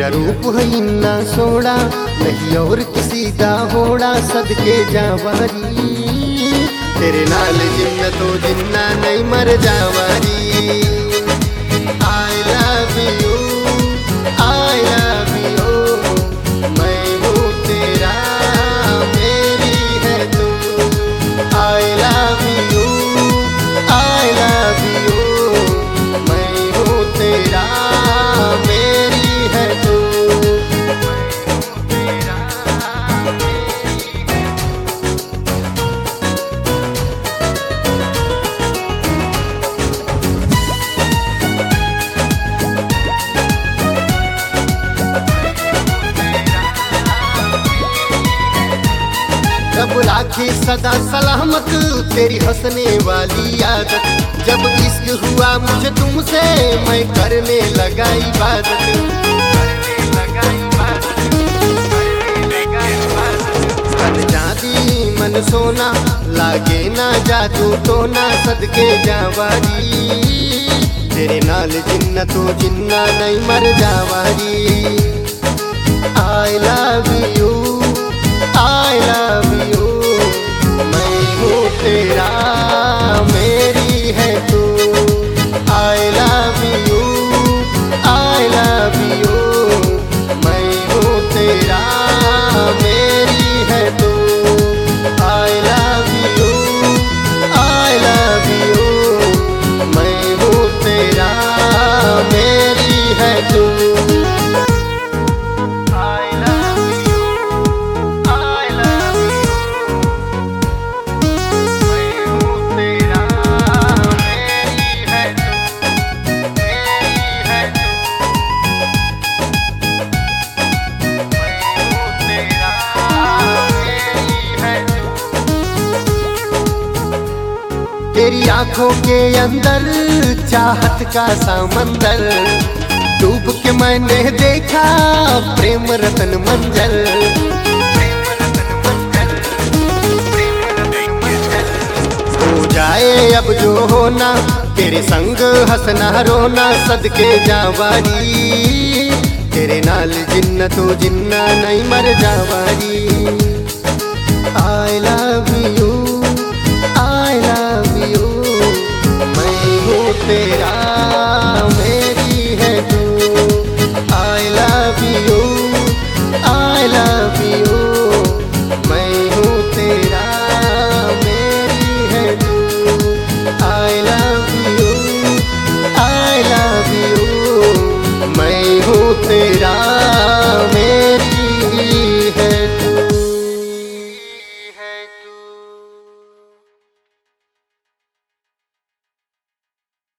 तेरा रूप है इन्ना सोना, नहीं और किसी दा होना सदके जावारी। तेरे नाल जिन्ना तो जिन्ना नहीं मर जावारी। I love you, I love you, मैं हूँ तेरा, मेरी है तू। I love you, I love you, मैं हूँ तेरा, मेरी है तू। रब राखे सदा सलामत तेरी हंसने वाली आदत। जब इश्क हुआ मुझे तुमसे मैं करने लगा इबादत। तन चांदी मन सोना लागे ना जादू टोना सदके जावारी। तेरे नाल जिन्ना तो जिन्ना नहीं मर जावारी। I love you, I love you, मैं हूँ तेरा, मेरी है तू। I love you, I love you, मैं हूँ तेरा, मेरी है तू। I love you, I love you, मैं हूँ तेरा, मेरी है तू। तेरी आंखों के अंदर चाहत का समंदर, डूब के मैंने देखा प्रेम रतन मंजर। हो जाए अब जो होना, तेरे संग हंसना रोना सदके जावारी। तेरे नाल जिन्ना तो जिन्ना नहीं मर जावारी।